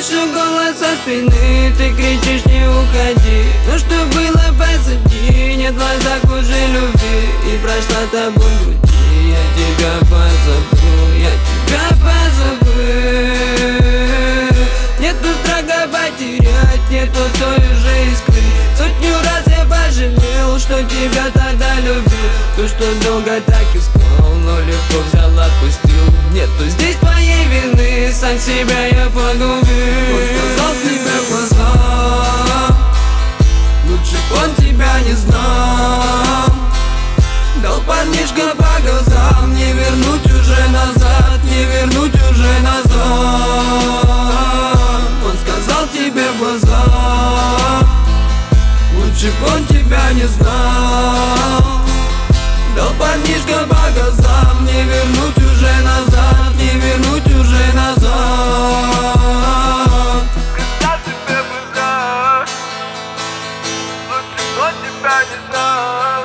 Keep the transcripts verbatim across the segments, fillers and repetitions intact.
Слышу голос со спины, ты кричишь не уходи. Но что было позади, нет в глазах уже любви. И прошла тобой в груди, я тебя позабыл, я тебя позабыл. Нету страха потерять, нету той же искры. Сотню раз я пожалел, что тебя тогда любил. То, что долго так искал, но легко взял, отпустил. Нету здесь твоей вины, сам себя я погубил. Он сказал тебе в глаза, лучше б он тебя не знал. Дал парнишка по глазам, не вернуть уже назад, не вернуть уже назад. Он сказал тебе в глаза, лучше б он тебя не знал. Дал парнишка по глазам, не вернуть уже назад, не вернуть уже назад. Когда тебе в глаза, лучше б он тебя не знал.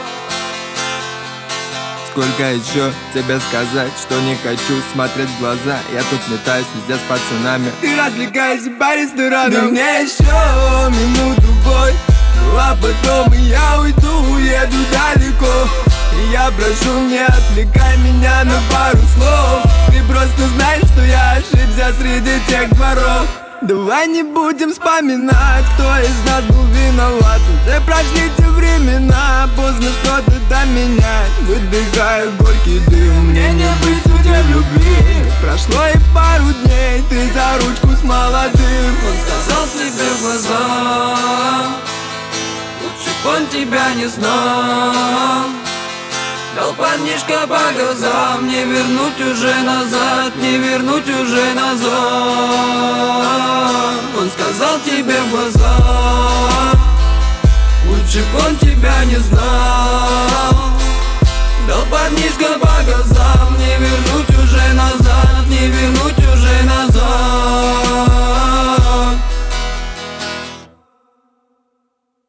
Сколько еще тебе сказать, что не хочу смотреть в глаза. Я тут метаюсь везде с пацанами, Ты развлекаешься по ресторанам. да мне еще минуту-бой, ну а потом я уйду, уеду далеко. И я прошу, не отвлекай меня на пару слов. Ты просто знаешь, что я ошибся среди тех дворов. Давай не будем вспоминать, кто из нас был виноват. Уже прошли те времена, поздно что-то там менять. Выдыхаю горький дым, мне не быть судьей в любви. Прошло и пару дней, ты за ручку с молодым. Он сказал тебе в глаза, лучше б он тебя не знал. Дал парнишка по глазам, не вернуть уже назад, не вернуть уже назад. Он сказал тебе в глаза, лучше б он тебя не знал. Дал парнишка по глазам, не вернуть